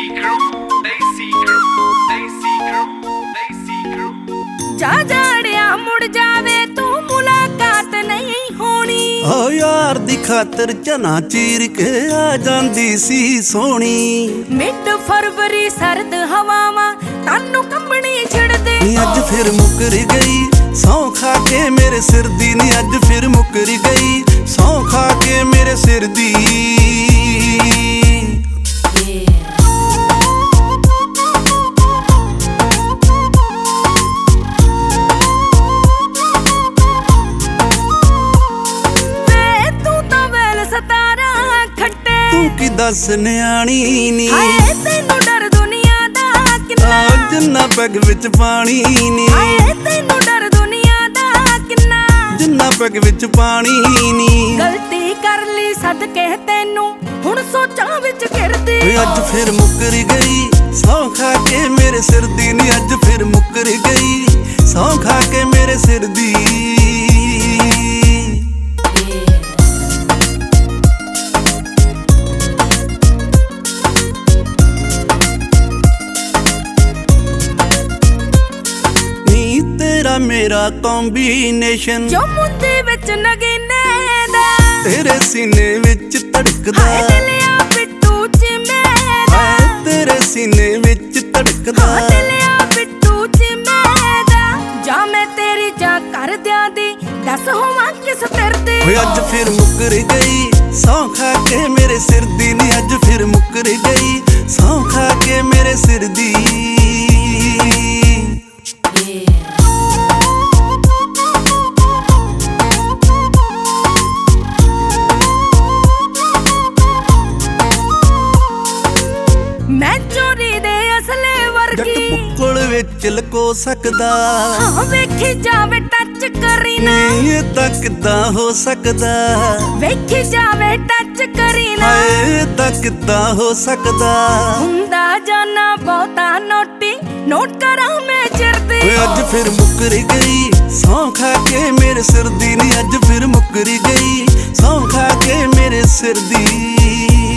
जा जाड़िया मुड़ जावे तू मुलाकात नहीं होनी। ओ यार दी खातर चना चीर के आ जांदी सी सोनी। मिड फरवरी सर्द हवावां तानू कंबनी छिड़दे। अज फिर मुकर गई सौ खा के मेरे सिर दी नी। अज फिर मुकर गई सौ खा के मेरे सिर दी। तू की दस न्याणी नी। हाए तैनू डर दुनिया दा किन्ना। जिन्ना पैग विच पानी नी। हाए तैनू डर दुनिया दा किन्ना। जिन्ना पैग विच पानी नी। गलती कर ली सदके तैनू हुण सोचां विच घिरदी। अज फिर मुकर गई सौ खा के मेरे सिर दी नी। अज फिर मुकर गई सौ खा के मेरे सिर दी। मेरा कॉम्बिनेशन जो मुंदे विच नगीने दा। तेरे सीने विच धड़कदा। हाए दिलिया बिट्टू चिमेदा। तेरे सीने विच धड़कदा। हाए दिलिया बिट्टू चिमेदा। जा मैं तेरी जा कर दिया दी दस होवां किस तरदी। अज फिर मुकर गई सौ खा के मेरे सिर दी नी। अज फिर मुकर गई सौ खा के मेरे सिर दी। मैं चोरी दे असले वर्गी बुक्कल विच लको सकदा। हाँ वेखी जावे टच करी ना। ये तां किदां हो सकदा। वेखी जावे टच करी ना। हाए तां किदां हो सकदा। हुंदा जाना बहुता नोटी नोट करा मैं चिरदी। अज फिर मुकर गई सौ खा के मेरे सिर दी नी। अज फिर मुकर गई सौ खा के मेरे सिर दी।